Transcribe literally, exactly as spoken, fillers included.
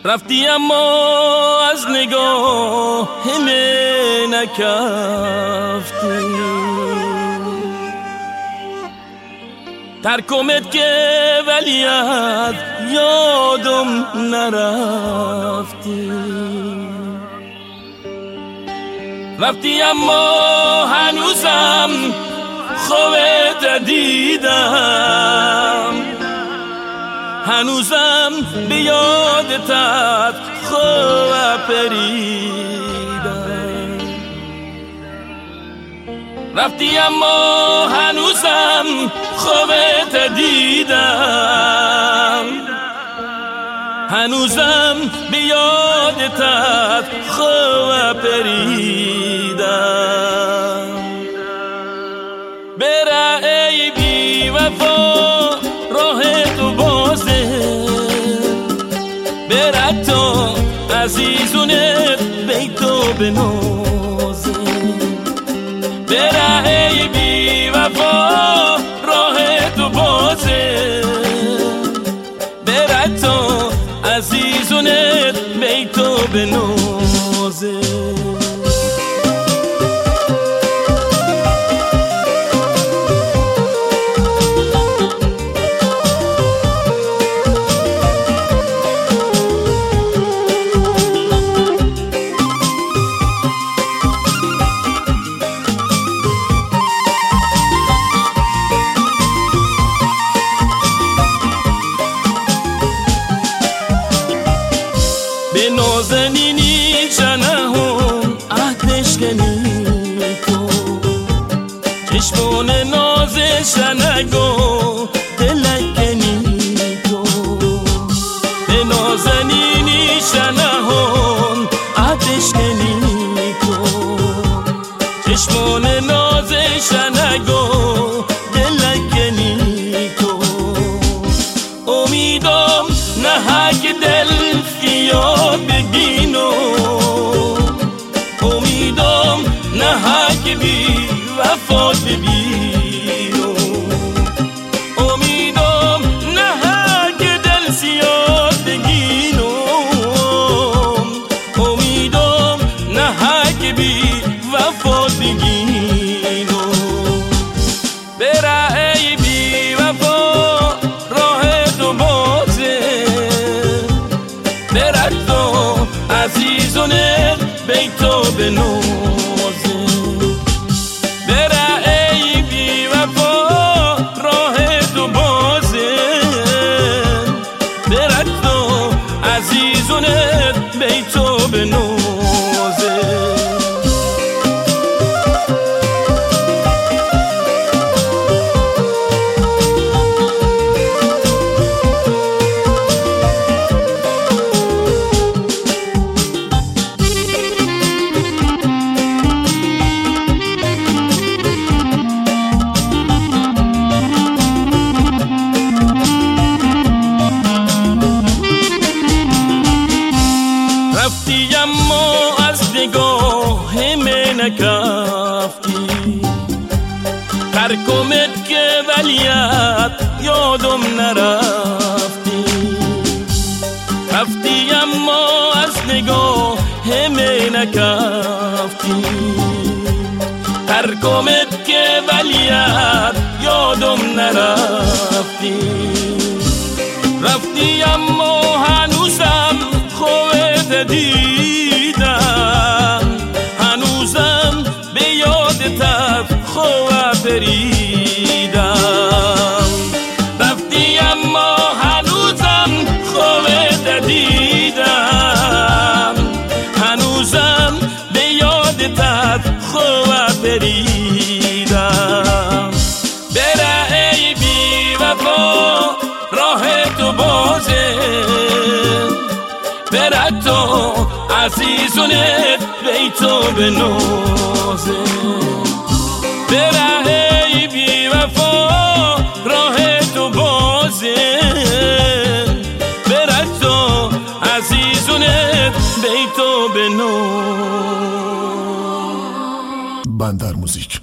رفتی اما از نگاه همه نکفتی، ترکمت که ولی از یادم نرفتی. رفتی اما هنوزم خوبت دیدم، هنوزم به یادت خوب پریدم. رفتی اما هنوزم خوبت دیدم، هنوزم به یادت خوب پریدم. برا ای بی وفا راه تو بازه، برا تو عزیزونت بیتو بنازه. برا ای بی وفا راه تو بازه، برا تو عزیزونت بیتو بنازه. به نازنینی جنهم عهدش کنی تو، چشمون نازش نگو دلکنی تو. به نازنینی جنهم عهدش کنی تو، چشمون نازش نگو دلکنی تو. امیدم نه که دل یا بگینو، امیدم نه که بی وفا ببینو. امیدم نه که دل سیاد بگینو، امیدم نه که بی وفا بگینو. برا ای بی وفا راه تو بازه، برا تو عزیزونت بیتو بنازه. برا ای بی وفا راه تو بازه، برا تو عزیزونت بیتو بنازه. رفتی اما از نگاه همه نکفتی، ترکمت که ولیت یادم نرفتی. رفتی اما از نگاه همه نکفتی، ترکمت که ولیت یادم نرفتی. رفتی اما هنوزم خوبت دیدم، هنوزم به یادت خوب پریدم. رفتی اما هنوزم خوبت دیدم، هنوزم به یادت خوب پریدم. برا ای بی وفا راه تو بازه، برا تو عزیزونت بیتو بنازه. برا ای بی وفا راه تو بازه، برا تو عزیزونت بیتو بنازه. بندر موزیک.